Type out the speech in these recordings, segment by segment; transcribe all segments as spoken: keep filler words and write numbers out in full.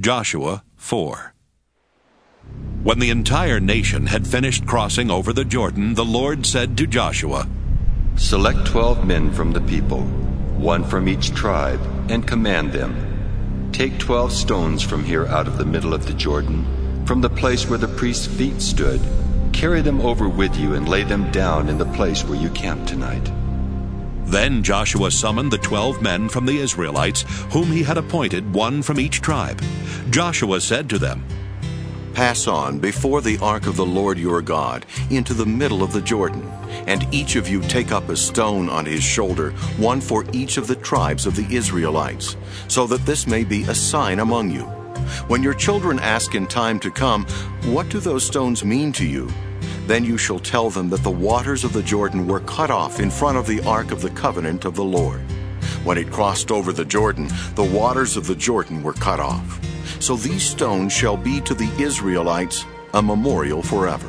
Joshua four. When the entire nation had finished crossing over the Jordan, the Lord said to Joshua, "Select twelve men from the people, one from each tribe, and command them. Take twelve stones from here out of the middle of the Jordan, from the place where the priest's feet stood. Carry them over with you and lay them down in the place where you camp tonight." Then Joshua summoned the twelve men from the Israelites, whom he had appointed, one from each tribe. Joshua said to them, "Pass on before the ark of the Lord your God into the middle of the Jordan, and each of you take up a stone on his shoulder, one for each of the tribes of the Israelites, so that this may be a sign among you. When your children ask in time to come, 'What do those stones mean to you?' then you shall tell them that the waters of the Jordan were cut off in front of the ark of the covenant of the Lord. When it crossed over the Jordan, the waters of the Jordan were cut off. So these stones shall be to the Israelites a memorial forever."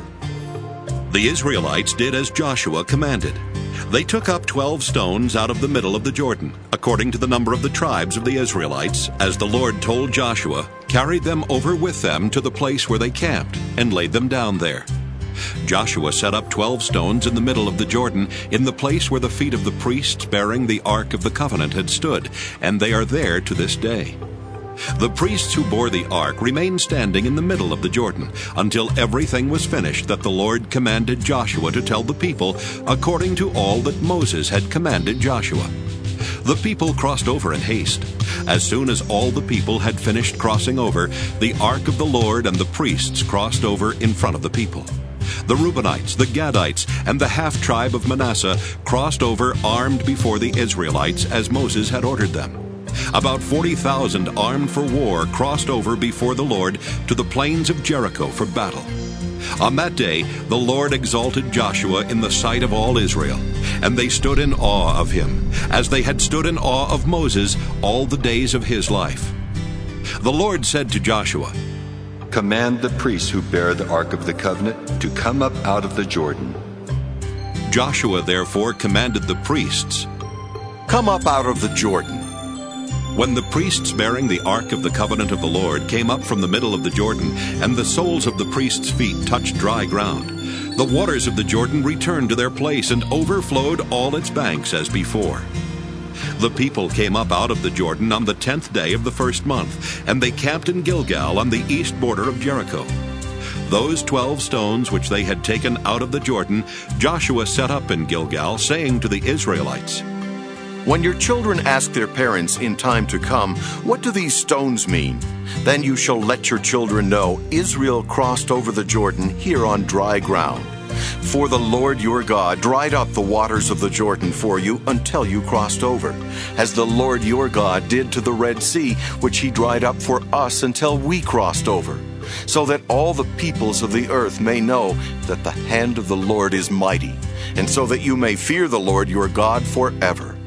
The Israelites did as Joshua commanded. They took up twelve stones out of the middle of the Jordan, according to the number of the tribes of the Israelites, as the Lord told Joshua, carried them over with them to the place where they camped, and laid them down there. Joshua set up twelve stones in the middle of the Jordan, in the place where the feet of the priests bearing the Ark of the Covenant had stood, and they are there to this day. The priests who bore the ark remained standing in the middle of the Jordan until everything was finished that the Lord commanded Joshua to tell the people, according to all that Moses had commanded Joshua. The people crossed over in haste. As soon as all the people had finished crossing over, the ark of the Lord and the priests crossed over in front of the people. The Reubenites, the Gadites, and the half-tribe of Manasseh crossed over armed before the Israelites as Moses had ordered them. About forty thousand armed for war crossed over before the Lord to the plains of Jericho for battle. On that day the Lord exalted Joshua in the sight of all Israel, and they stood in awe of him, as they had stood in awe of Moses all the days of his life. The Lord said to Joshua, "Command the priests who bear the Ark of the Covenant to come up out of the Jordan." Joshua therefore commanded the priests, "Come up out of the Jordan." When the priests bearing the Ark of the Covenant of the Lord came up from the middle of the Jordan, and the soles of the priests' feet touched dry ground, the waters of the Jordan returned to their place and overflowed all its banks as before. The people came up out of the Jordan on the tenth day of the first month, and they camped in Gilgal on the east border of Jericho. Those twelve stones which they had taken out of the Jordan, Joshua set up in Gilgal, saying to the Israelites, "When your children ask their parents in time to come, 'What do these stones mean?' then you shall let your children know, Israel crossed over the Jordan here on dry ground. For the Lord your God dried up the waters of the Jordan for you until you crossed over, as the Lord your God did to the Red Sea, which he dried up for us until we crossed over, so that all the peoples of the earth may know that the hand of the Lord is mighty, and so that you may fear the Lord your God forever.